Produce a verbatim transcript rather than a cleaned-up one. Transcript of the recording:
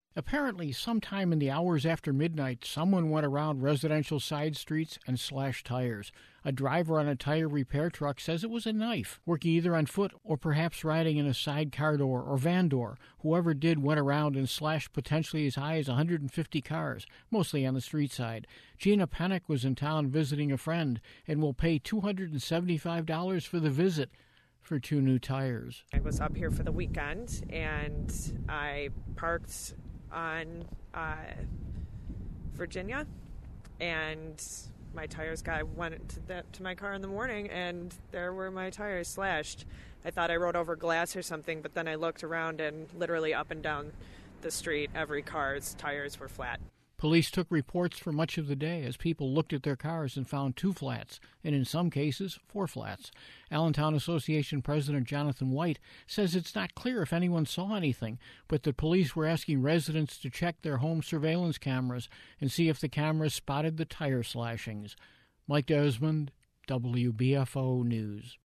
Apparently, sometime in the hours after midnight, someone went around residential side streets and slashed tires. A driver on a tire repair truck says it was a knife, working either on foot or perhaps riding in a side car door or van door. Whoever did went around and slashed potentially as high as one hundred fifty cars, mostly on the street side. Gina Pennick was in town visiting a friend and will pay two hundred seventy-five dollars for the visit for two new tires. I was up here for the weekend and I parked on uh, Virginia, and my tires guy went to, the, to my car in the morning, and there were my tires slashed. I thought I rode over glass or something, but then I looked around, and literally up and down the street, every car's tires were flat. Police took reports for much of the day as people looked at their cars and found two flats, and in some cases, four flats. Allentown Association President Jonathan White says it's not clear if anyone saw anything, but that police were asking residents to check their home surveillance cameras and see if the cameras spotted the tire slashings. Mike Desmond, W B F O News.